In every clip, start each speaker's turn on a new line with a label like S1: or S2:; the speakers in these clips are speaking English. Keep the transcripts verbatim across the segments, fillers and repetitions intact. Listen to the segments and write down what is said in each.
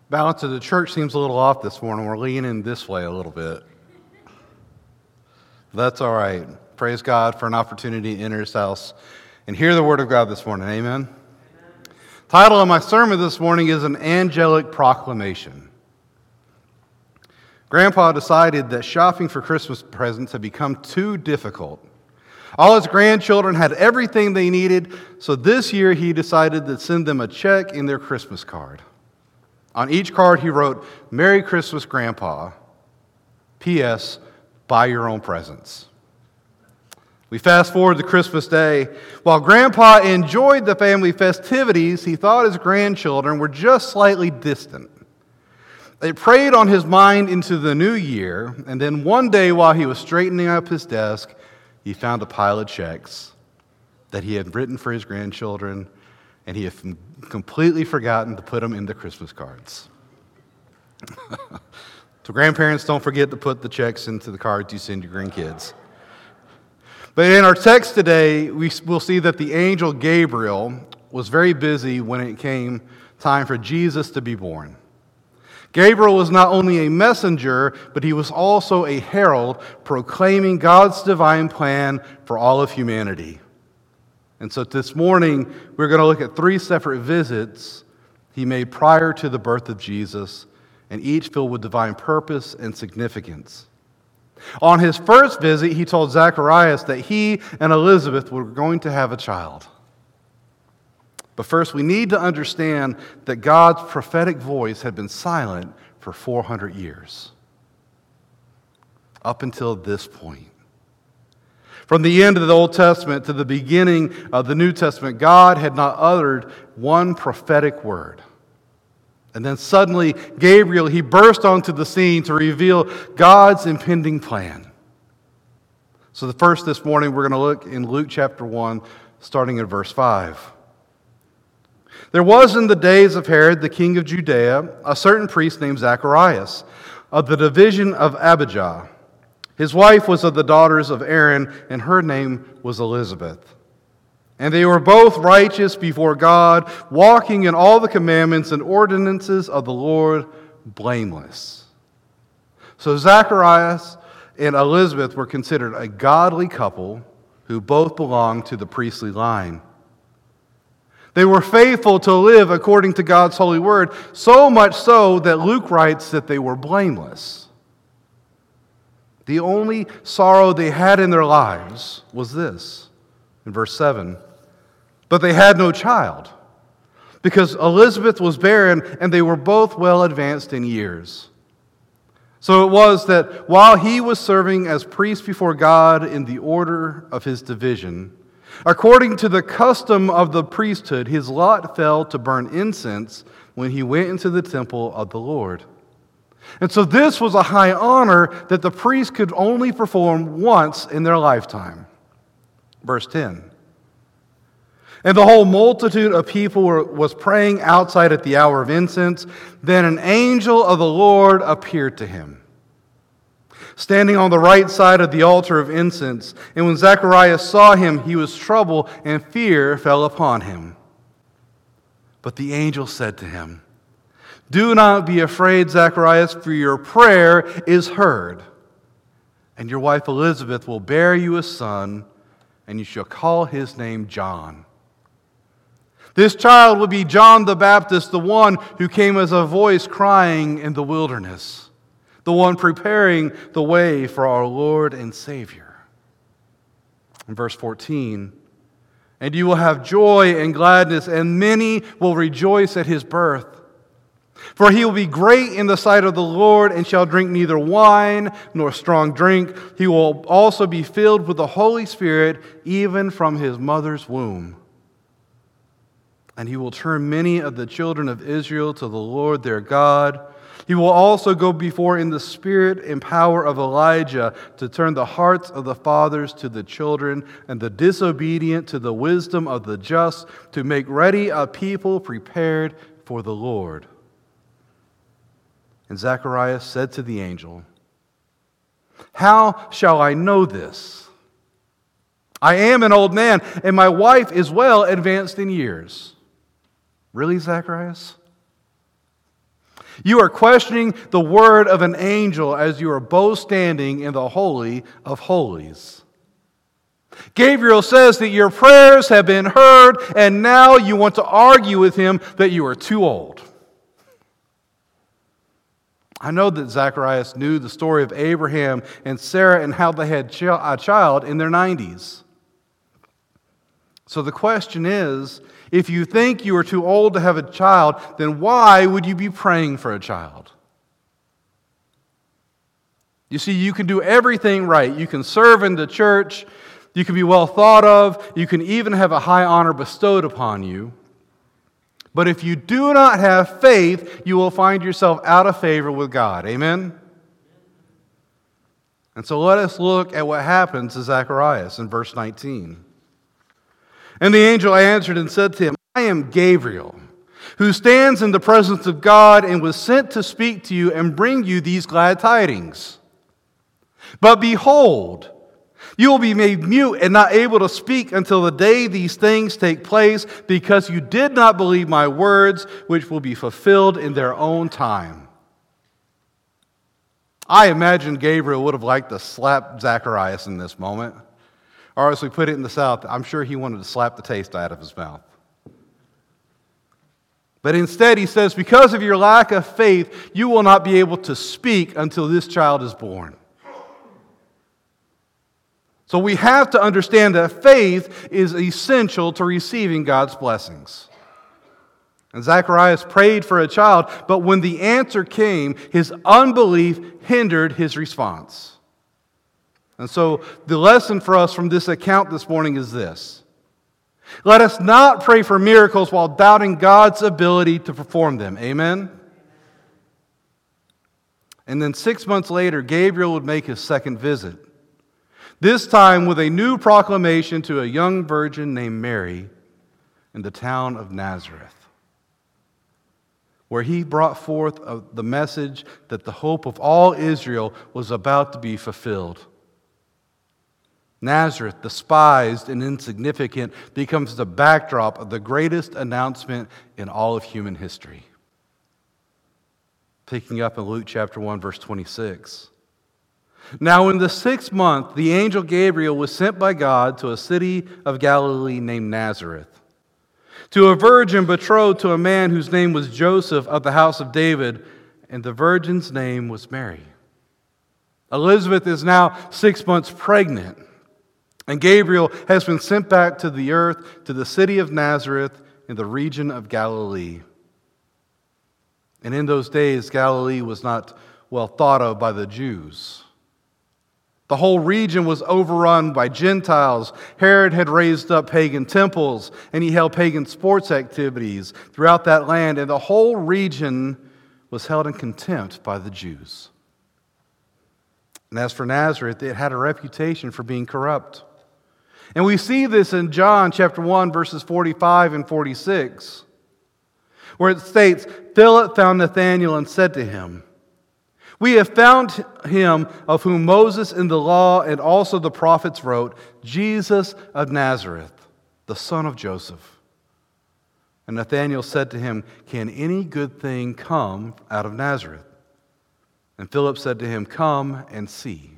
S1: Balance of the church seems a little off this morning. We're leaning this way a little bit. That's all right. Praise God for an opportunity to enter His house and hear the Word of God this morning. Amen? Amen. Title of my sermon this morning is An Angelic Proclamation. Grandpa decided that shopping for Christmas presents had become too difficult. All his grandchildren had everything they needed, so this year he decided to send them a check in their Christmas card. On each card he wrote, "Merry Christmas, Grandpa. P S. Buy your own presents." We fast forward to Christmas Day. While Grandpa enjoyed the family festivities, he thought his grandchildren were just slightly distant. It preyed on his mind into the new year, and then one day while he was straightening up his desk, he found a pile of checks that he had written for his grandchildren, and he had completely forgotten to put them in the Christmas cards. So grandparents, don't forget to put the checks into the cards you send your grandkids. But in our text today, we will see that the angel Gabriel was very busy when it came time for Jesus to be born. Gabriel was not only a messenger, but he was also a herald proclaiming God's divine plan for all of humanity. And so this morning, we're going to look at three separate visits he made prior to the birth of Jesus, and each filled with divine purpose and significance. On his first visit, he told Zacharias that he and Elizabeth were going to have a child. But first, we need to understand that God's prophetic voice had been silent for four hundred years. Up until this point. From the end of the Old Testament to the beginning of the New Testament, God had not uttered one prophetic word. And then suddenly, Gabriel, he burst onto the scene to reveal God's impending plan. So the first this morning, we're going to look in Luke chapter one, starting in verse five. There was in the days of Herod, the king of Judea, a certain priest named Zacharias, of the division of Abijah. His wife was of the daughters of Aaron, and her name was Elizabeth. And they were both righteous before God, walking in all the commandments and ordinances of the Lord, blameless. So Zacharias and Elizabeth were considered a godly couple who both belonged to the priestly line. They were faithful to live according to God's holy word, so much so that Luke writes that they were blameless. The only sorrow they had in their lives was this, in verse seven. But they had no child, because Elizabeth was barren, and they were both well advanced in years. So it was that while he was serving as priest before God in the order of his division, according to the custom of the priesthood, his lot fell to burn incense when he went into the temple of the Lord. And so this was a high honor that the priest could only perform once in their lifetime. Verse ten. And the whole multitude of people were, was praying outside at the hour of incense. Then an angel of the Lord appeared to him, standing on the right side of the altar of incense. And when Zacharias saw him, he was troubled, and fear fell upon him. But the angel said to him, "Do not be afraid, Zacharias, for your prayer is heard. And your wife Elizabeth will bear you a son, and you shall call his name John. This child will be John the Baptist, the one who came as a voice crying in the wilderness, the one preparing the way for our Lord and Savior." In verse fourteen, "And you will have joy and gladness, and many will rejoice at his birth. For he will be great in the sight of the Lord, and shall drink neither wine nor strong drink. He will also be filled with the Holy Spirit, even from his mother's womb. And he will turn many of the children of Israel to the Lord their God. He will also go before in the spirit and power of Elijah to turn the hearts of the fathers to the children and the disobedient to the wisdom of the just, to make ready a people prepared for the Lord." And Zacharias said to the angel, "How shall I know this? I am an old man, and my wife is well advanced in years." Really, Zacharias? You are questioning the word of an angel as you are both standing in the Holy of Holies. Gabriel says that your prayers have been heard, and now you want to argue with him that you are too old. I know that Zacharias knew the story of Abraham and Sarah and how they had a child in their nineties. So the question is, if you think you are too old to have a child, then why would you be praying for a child? You see, you can do everything right. You can serve in the church. You can be well thought of. You can even have a high honor bestowed upon you. But if you do not have faith, you will find yourself out of favor with God. Amen? And so let us look at what happens to Zacharias in verse nineteen. And the angel answered and said to him, I am Gabriel, who stands in the presence of God and was sent to speak to you and bring you these glad tidings. But behold, you will be made mute and not able to speak until the day these things take place, because you did not believe my words, which will be fulfilled in their own time. I imagine Gabriel would have liked to slap Zacharias in this moment. Or as we put it in the South, I'm sure he wanted to slap the taste out of his mouth. But instead he says, because of your lack of faith, you will not be able to speak until this child is born. So we have to understand that faith is essential to receiving God's blessings. And Zacharias prayed for a child, but when the answer came, his unbelief hindered his response. And so the lesson for us from this account this morning is this. Let us not pray for miracles while doubting God's ability to perform them. Amen? And then six months later, Gabriel would make his second visit. This time with a new proclamation to a young virgin named Mary in the town of Nazareth, where he brought forth the message that the hope of all Israel was about to be fulfilled. Nazareth, despised and insignificant, becomes the backdrop of the greatest announcement in all of human history. Picking up in Luke chapter one, verse twenty-six. Now in the sixth month, the angel Gabriel was sent by God to a city of Galilee named Nazareth, to a virgin betrothed to a man whose name was Joseph of the house of David, and the virgin's name was Mary. Elizabeth is now six months pregnant. And Gabriel has been sent back to the earth, to the city of Nazareth in the region of Galilee. And in those days, Galilee was not well thought of by the Jews. The whole region was overrun by Gentiles. Herod had raised up pagan temples, and he held pagan sports activities throughout that land, and the whole region was held in contempt by the Jews. And as for Nazareth, it had a reputation for being corrupt. And we see this in John chapter one, verses forty-five and forty-six, where it states, Philip found Nathanael and said to him, we have found him of whom Moses in the law and also the prophets wrote, Jesus of Nazareth, the son of Joseph. And Nathanael said to him, can any good thing come out of Nazareth? And Philip said to him, come and see.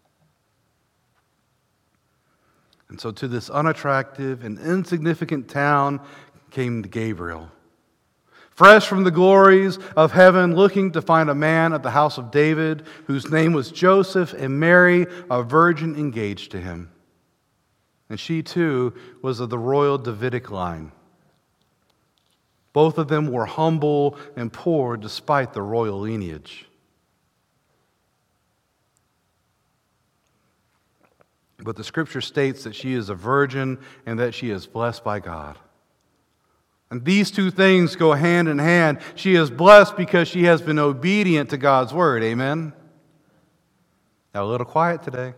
S1: And so to this unattractive and insignificant town came Gabriel, fresh from the glories of heaven, looking to find a man of the house of David, whose name was Joseph, and Mary, a virgin engaged to him. And she too was of the royal Davidic line. Both of them were humble and poor despite the royal lineage. But the scripture states that she is a virgin and that she is blessed by God. And these two things go hand in hand. She is blessed because she has been obedient to God's word. Amen? Now a little quiet today.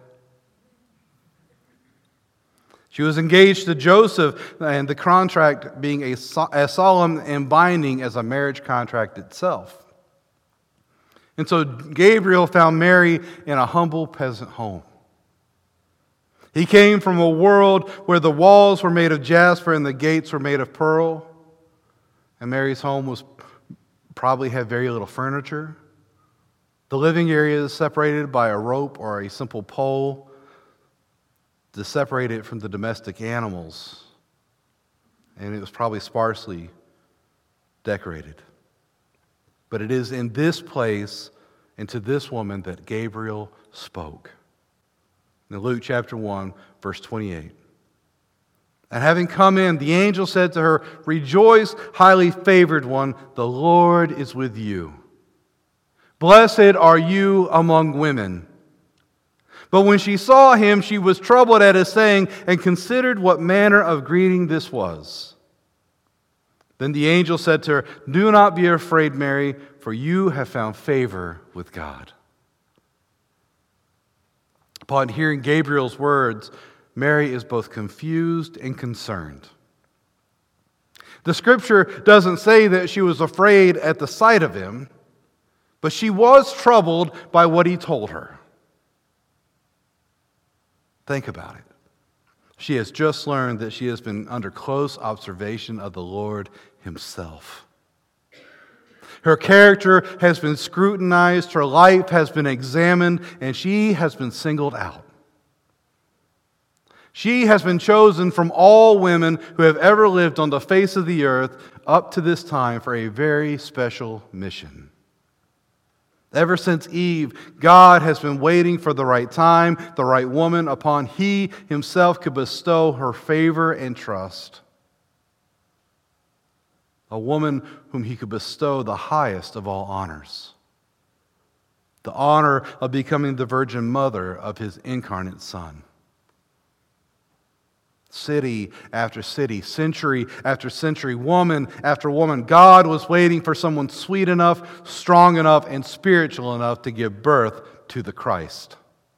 S1: She was engaged to Joseph, and the contract being a, as solemn and binding as a marriage contract itself. And so Gabriel found Mary in a humble peasant home. He came from a world where the walls were made of jasper and the gates were made of pearl. And Mary's home was probably had very little furniture. The living area is separated by a rope or a simple pole to separate it from the domestic animals. And it was probably sparsely decorated. But it is in this place and to this woman that Gabriel spoke. In Luke chapter one, verse twenty-eight. And having come in, the angel said to her, "Rejoice, highly favored one, the Lord is with you. Blessed are you among women." But when she saw him, she was troubled at his saying, and considered what manner of greeting this was. Then the angel said to her, "Do not be afraid, Mary, for you have found favor with God." Upon hearing Gabriel's words, Mary is both confused and concerned. The scripture doesn't say that she was afraid at the sight of him, but she was troubled by what he told her. Think about it. She has just learned that she has been under close observation of the Lord himself. Her character has been scrutinized, her life has been examined, and she has been singled out. She has been chosen from all women who have ever lived on the face of the earth up to this time for a very special mission. Ever since Eve, God has been waiting for the right time, the right woman upon He Himself could bestow her favor and trust. A woman whom He could bestow the highest of all honors. The honor of becoming the virgin mother of His incarnate Son. City after city, century after century, woman after woman, God was waiting for someone sweet enough, strong enough, and spiritual enough to give birth to the Christ.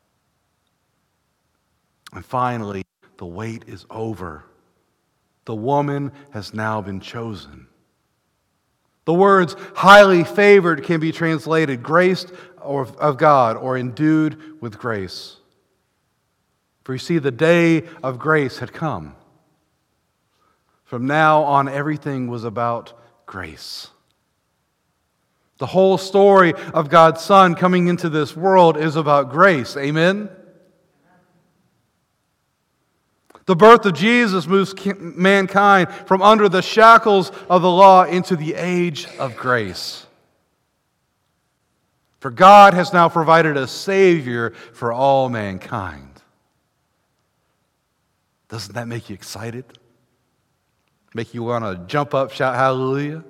S1: And finally, the wait is over. The woman has now been chosen. The words highly favored can be translated graced or of God or endued with grace. For you see, the day of grace had come. From now on, everything was about grace. The whole story of God's Son coming into this world is about grace. Amen? The birth of Jesus moves mankind from under the shackles of the law into the age of grace. For God has now provided a Savior for all mankind. Doesn't that make you excited? Make you want to jump up, shout hallelujah?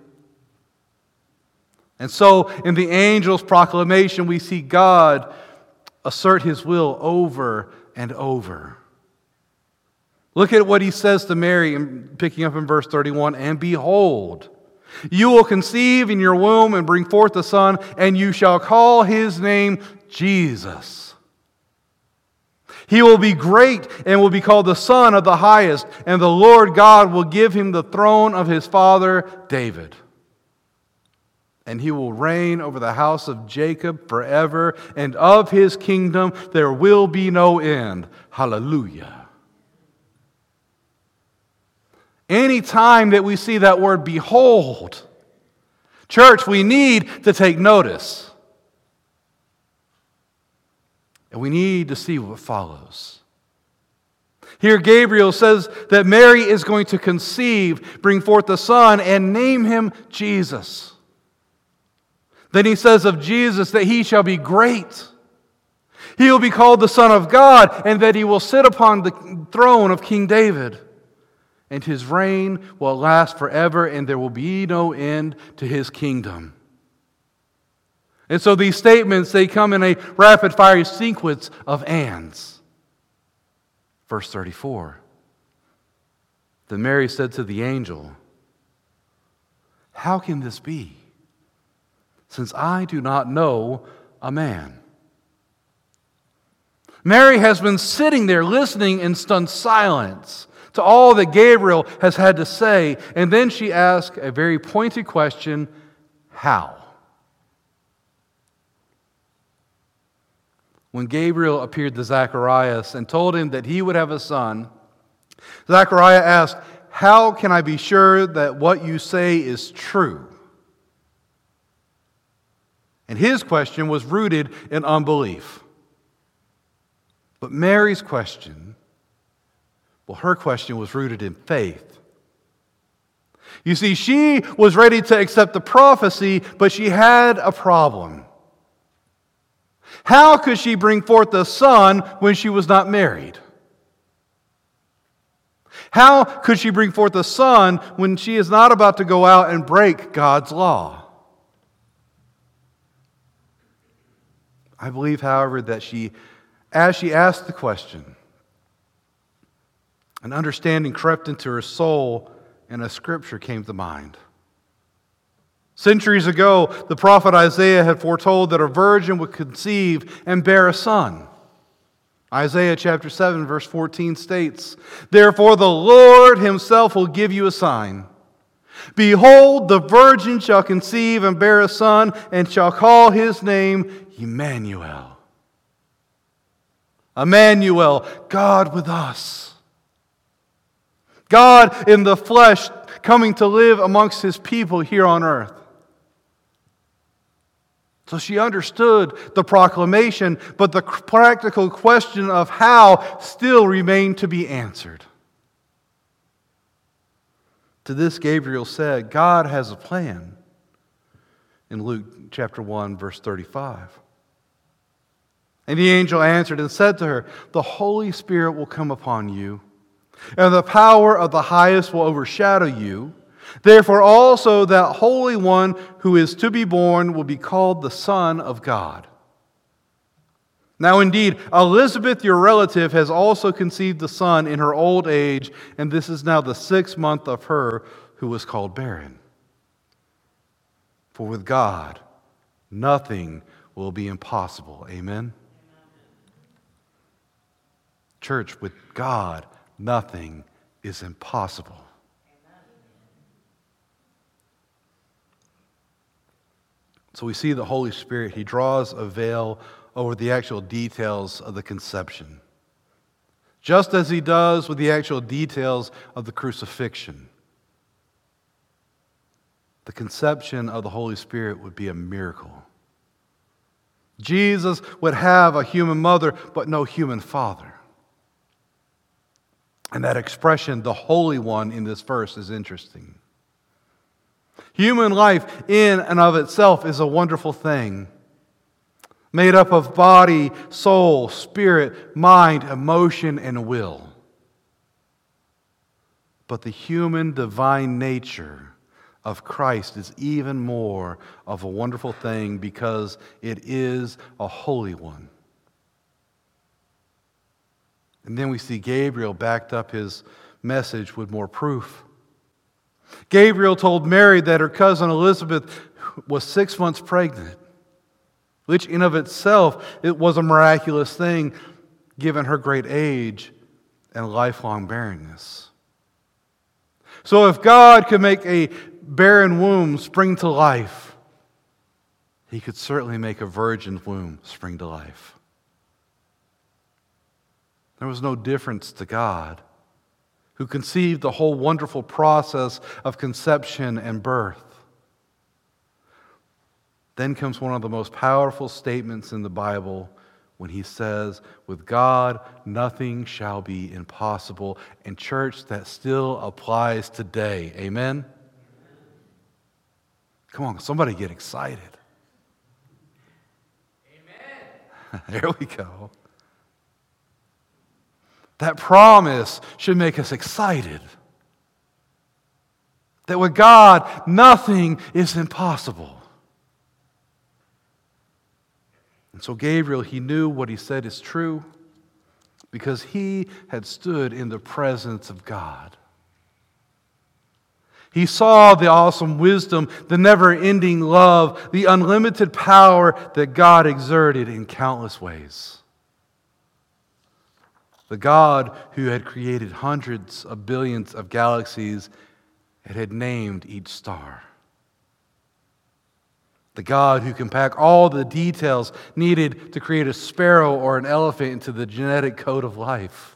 S1: And so, in the angel's proclamation, we see God assert His will over and over. Look at what He says to Mary, picking up in verse thirty-one, "And behold, you will conceive in your womb and bring forth a son, and you shall call His name Jesus. He will be great and will be called the Son of the Highest, and the Lord God will give Him the throne of His father David. And He will reign over the house of Jacob forever, and of His kingdom there will be no end." Hallelujah. Any time that we see that word behold, church, we need to take notice. And we need to see what follows. Here Gabriel says that Mary is going to conceive, bring forth a son, and name Him Jesus. Then he says of Jesus that He shall be great. He will be called the Son of God, and that He will sit upon the throne of King David. And His reign will last forever, and there will be no end to His kingdom. And so these statements, they come in a rapid-fire sequence of ands. Verse thirty-four. Then Mary said to the angel, "How can this be, since I do not know a man?" Mary has been sitting there listening in stunned silence to all that Gabriel has had to say, and then she asks a very pointed question, how? When Gabriel appeared to Zacharias and told him that he would have a son, Zachariah asked, "How can I be sure that what you say is true?" And his question was rooted in unbelief. But Mary's question, well, her question was rooted in faith. You see, she was ready to accept the prophecy, but she had a problem. How could she bring forth a son when she was not married? How could she bring forth a son when she is not about to go out and break God's law? I believe, however, that she, as she asked the question, an understanding crept into her soul and a scripture came to mind. Centuries ago, the prophet Isaiah had foretold that a virgin would conceive and bear a son. Isaiah chapter seven, verse fourteen states, "Therefore the Lord himself will give you a sign. Behold, the virgin shall conceive and bear a son, and shall call his name Emmanuel." Emmanuel, God with us. God in the flesh coming to live amongst his people here on earth. So she understood the proclamation, but the practical question of how still remained to be answered. To this, Gabriel said, God has a plan. In Luke chapter one, verse thirty-five. And the angel answered and said to her, "The Holy Spirit will come upon you, and the power of the highest will overshadow you. Therefore also that Holy One who is to be born will be called the Son of God. Now indeed, Elizabeth, your relative, has also conceived a son in her old age, and this is now the sixth month of her who was called barren. For with God, nothing will be impossible." Amen? Church, with God, nothing is impossible. So we see the Holy Spirit, he draws a veil over the actual details of the conception, just as he does with the actual details of the crucifixion. The conception of the Holy Spirit would be a miracle. Jesus would have a human mother, but no human father. And that expression, the Holy One, in this verse is interesting. Human life in and of itself is a wonderful thing, made up of body, soul, spirit, mind, emotion, and will. But the human divine nature of Christ is even more of a wonderful thing because it is a holy one. And then we see Gabriel backed up his message with more proof. Gabriel told Mary that her cousin Elizabeth was six months pregnant, which in of itself it was a miraculous thing given her great age and lifelong barrenness. So if God could make a barren womb spring to life, he could certainly make a virgin womb spring to life. There was no difference to God, who conceived the whole wonderful process of conception and birth. Then comes one of the most powerful statements in the Bible when he says, with God, nothing shall be impossible. And church, that still applies today. Amen? Come on, somebody get excited. Amen. There we go. That promise should make us excited. That with God, nothing is impossible. And so Gabriel, he knew what he said is true because he had stood in the presence of God. He saw the awesome wisdom, the never-ending love, the unlimited power that God exerted in countless ways. The God who had created hundreds of billions of galaxies and had named each star. The God who can pack all the details needed to create a sparrow or an elephant into the genetic code of life.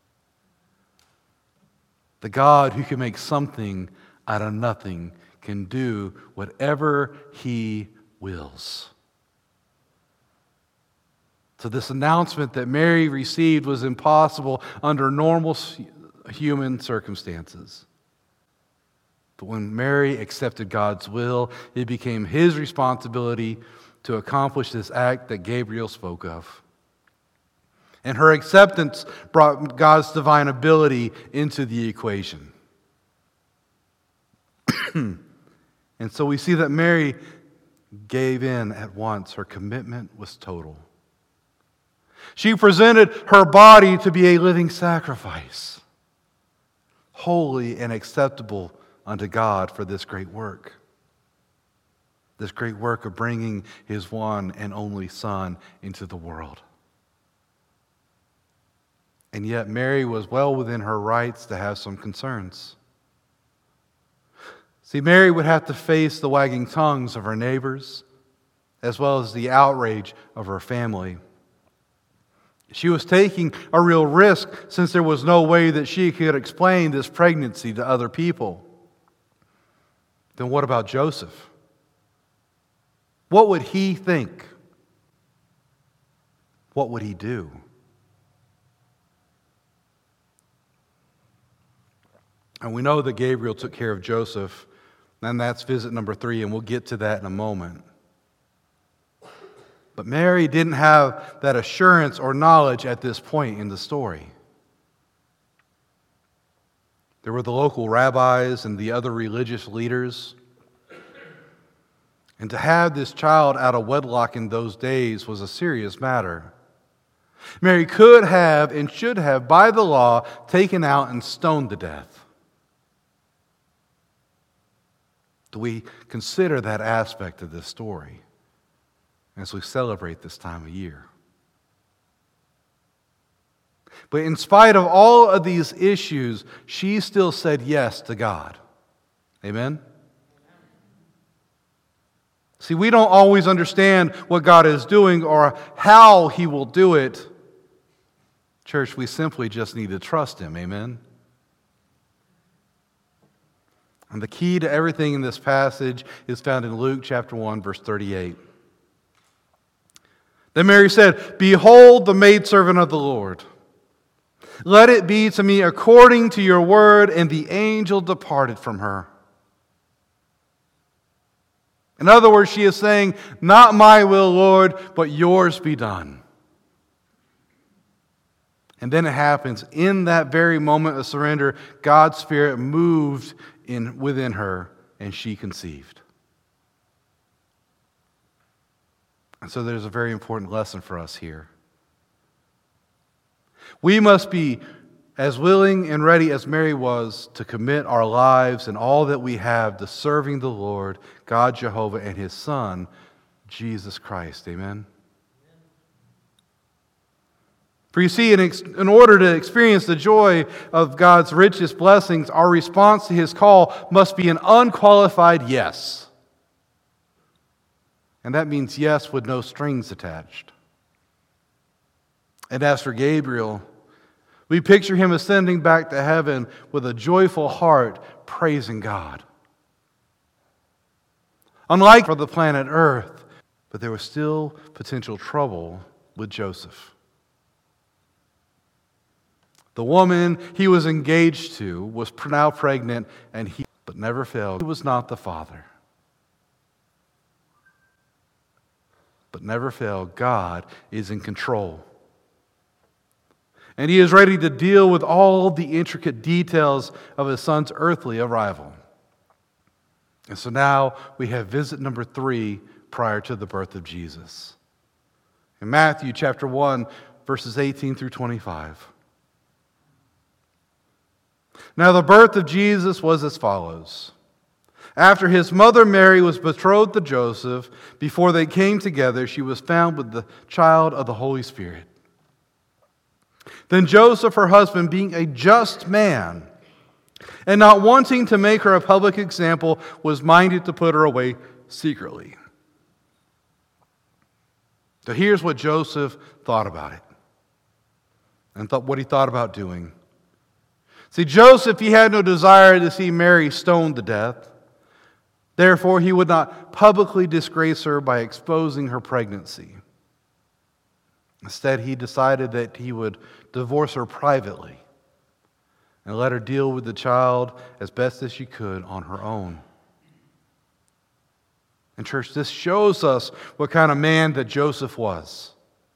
S1: The God who can make something out of nothing can do whatever he wills. So this announcement that Mary received was impossible under normal human circumstances. But when Mary accepted God's will, it became his responsibility to accomplish this act that Gabriel spoke of. And her acceptance brought God's divine ability into the equation. And so we see that Mary gave in at once. Her commitment was total. She presented her body to be a living sacrifice, holy and acceptable unto God for this great work. This great work of bringing his one and only Son into the world. And yet Mary was well within her rights to have some concerns. See, Mary would have to face the wagging tongues of her neighbors, as well as the outrage of her family. She was taking a real risk since there was no way that she could explain this pregnancy to other people. Then what about Joseph? What would he think? What would he do? And we know that Gabriel took care of Joseph, and that's visit number three, and we'll get to that in a moment. But Mary didn't have that assurance or knowledge at this point in the story. There were the local rabbis and the other religious leaders. And to have this child out of wedlock in those days was a serious matter. Mary could have and should have, by the law, taken out and stoned to death. Do we consider that aspect of this story as we celebrate this time of year? But in spite of all of these issues, she still said yes to God. Amen? See, we don't always understand what God is doing or how he will do it. Church, we simply just need to trust him. Amen? And the key to everything in this passage is found in Luke chapter one, verse thirty-eight. Then Mary said, "Behold the maidservant of the Lord. Let it be to me according to your word." And the angel departed from her. In other words, she is saying, "Not my will, Lord, but yours be done." And then it happens. In that very moment of surrender, God's Spirit moved in within her, and she conceived. And so there's a very important lesson for us here. We must be as willing and ready as Mary was to commit our lives and all that we have to serving the Lord, God Jehovah, and his Son, Jesus Christ. Amen? For you see, in, ex- in order to experience the joy of God's richest blessings, our response to his call must be an unqualified yes. And that means yes with no strings attached. And as for Gabriel, we picture him ascending back to heaven with a joyful heart, praising God. Unlike for the planet Earth, but there was still potential trouble with Joseph. The woman he was engaged to was now pregnant, and he, but never failed. He was not the father. But never failed. God is in control. And he is ready to deal with all the intricate details of his son's earthly arrival. And so now we have visit number three prior to the birth of Jesus. In Matthew chapter one, verses eighteen through twenty-five. Now the birth of Jesus was as follows. After his mother Mary was betrothed to Joseph, before they came together, she was found with the child of the Holy Spirit. Then Joseph, her husband, being a just man, and not wanting to make her a public example, was minded to put her away secretly. So here's what Joseph thought about it, and thought what he thought about doing. See, Joseph, he had no desire to see Mary stoned to death. Therefore, he would not publicly disgrace her by exposing her pregnancy. Instead, he decided that he would divorce her privately and let her deal with the child as best as she could on her own. And church, this shows us what kind of man that Joseph was.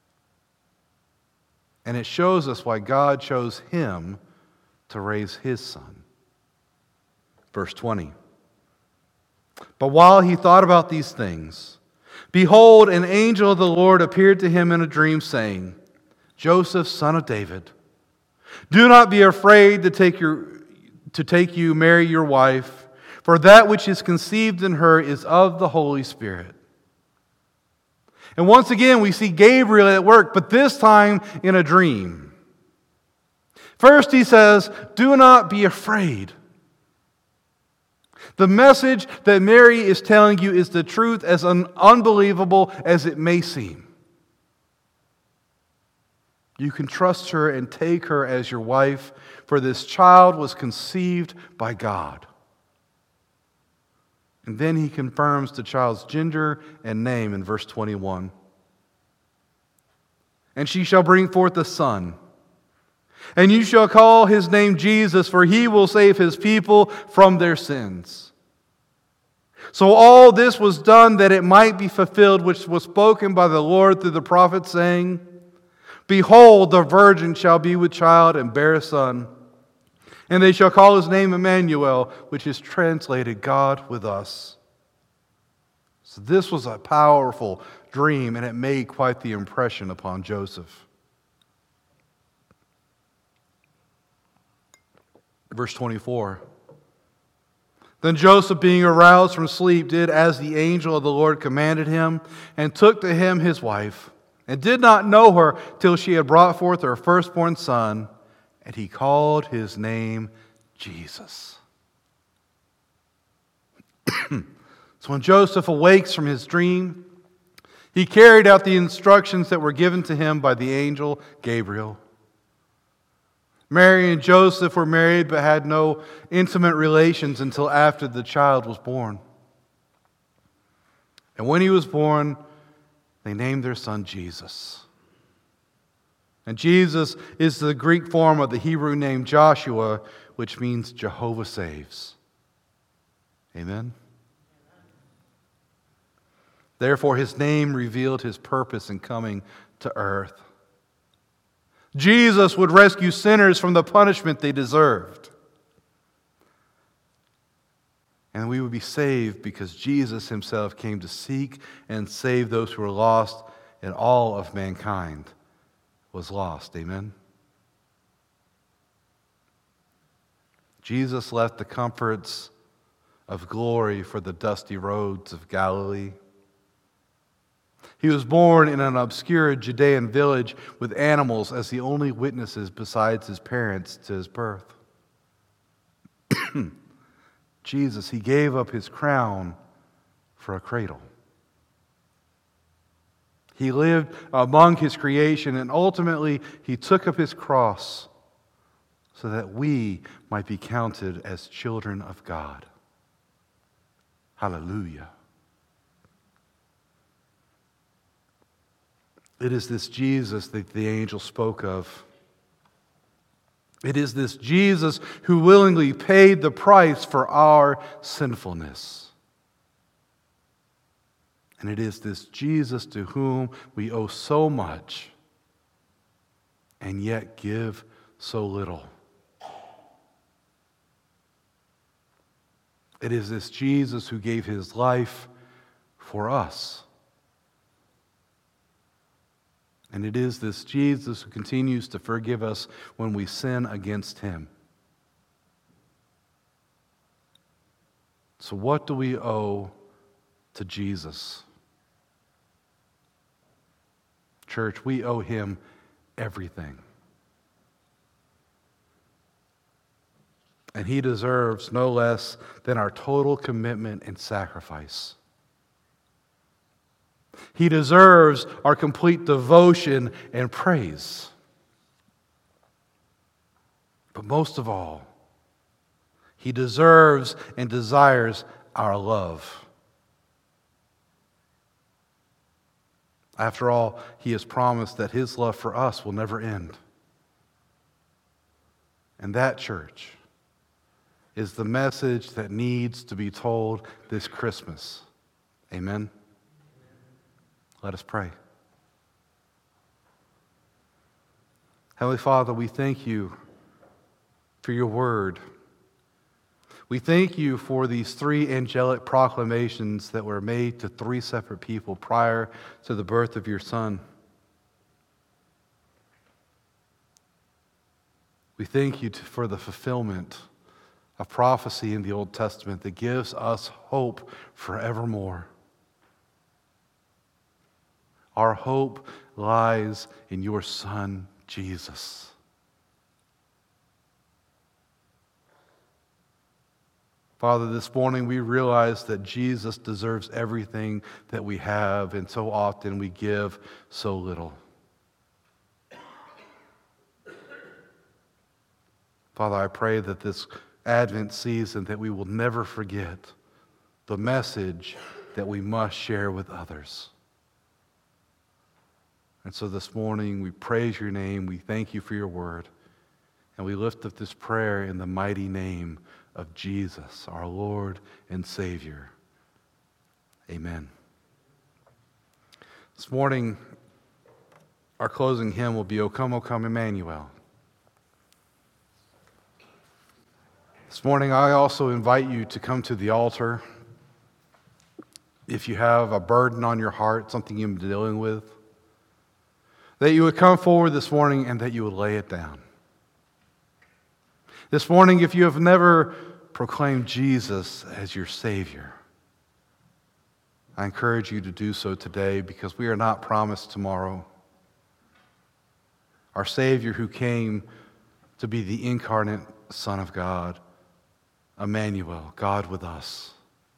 S1: And it shows us why God chose him to raise his son. Verse twenty. But while he thought about these things, behold, an angel of the Lord appeared to him in a dream, saying, Joseph, son of David, do not be afraid to take your to take you Mary your wife, for that which is conceived in her is of the Holy Spirit. And once again, we see Gabriel at work, but this time in a dream. First, he says, do not be afraid. The message that Mary is telling you is the truth, as un- unbelievable as it may seem. You can trust her and take her as your wife, for this child was conceived by God. And then he confirms the child's gender and name in verse twenty-one. And she shall bring forth a son, and you shall call his name Jesus, for he will save his people from their sins. So all this was done that it might be fulfilled, which was spoken by the Lord through the prophet, saying, Behold, the virgin shall be with child and bear a son, and they shall call his name Emmanuel, which is translated God with us. So this was a powerful dream, and it made quite the impression upon Joseph. Verse twenty-four. Then Joseph, being aroused from sleep, did as the angel of the Lord commanded him, and took to him his wife, and did not know her till she had brought forth her firstborn son, and he called his name Jesus. So when Joseph awakes from his dream, he carried out the instructions that were given to him by the angel Gabriel. Mary and Joseph were married but had no intimate relations until after the child was born. And when he was born, they named their son Jesus. And Jesus is the Greek form of the Hebrew name Joshua, which means Jehovah saves. Amen? Therefore, his name revealed his purpose in coming to earth. Jesus would rescue sinners from the punishment they deserved. And we would be saved because Jesus himself came to seek and save those who were lost, and all of mankind was lost. Amen? Jesus left the comforts of glory for the dusty roads of Galilee. He was born in an obscure Judean village with animals as the only witnesses besides his parents to his birth. Jesus, he gave up his crown for a cradle. He lived among his creation, and ultimately he took up his cross so that we might be counted as children of God. Hallelujah. It is this Jesus that the angel spoke of. It is this Jesus who willingly paid the price for our sinfulness. And it is this Jesus to whom we owe so much and yet give so little. It is this Jesus who gave his life for us. And it is this Jesus who continues to forgive us when we sin against him. So what do we owe to Jesus? Church, we owe him everything. And he deserves no less than our total commitment and sacrifice. He deserves our complete devotion and praise. But most of all, he deserves and desires our love. After all, he has promised that his love for us will never end. And that, church, is the message that needs to be told this Christmas. Amen? Let us pray. Heavenly Father, we thank you for your word. We thank you for these three angelic proclamations that were made to three separate people prior to the birth of your Son. We thank you for the fulfillment of prophecy in the Old Testament that gives us hope forevermore. Our hope lies in your Son, Jesus. Father, this morning we realize that Jesus deserves everything that we have, and so often we give so little. Father, I pray that this Advent season that we will never forget the message that we must share with others. And so this morning we praise your name, we thank you for your word, and we lift up this prayer in the mighty name of Jesus, our Lord and Savior. Amen. This morning, our closing hymn will be O Come, O Come, Emmanuel. This morning, I also invite you to come to the altar. If you have a burden on your heart, something you've been dealing with, that you would come forward this morning and that you would lay it down. This morning, if you have never proclaimed Jesus as your Savior, I encourage you to do so today, because we are not promised tomorrow. Our Savior, who came to be the incarnate Son of God, Emmanuel, God with us.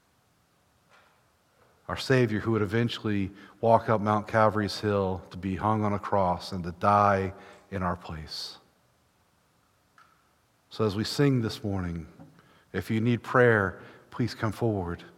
S1: Our Savior, who would eventually walk up Mount Calvary's hill to be hung on a cross and to die in our place. So as we sing this morning, if you need prayer, please come forward.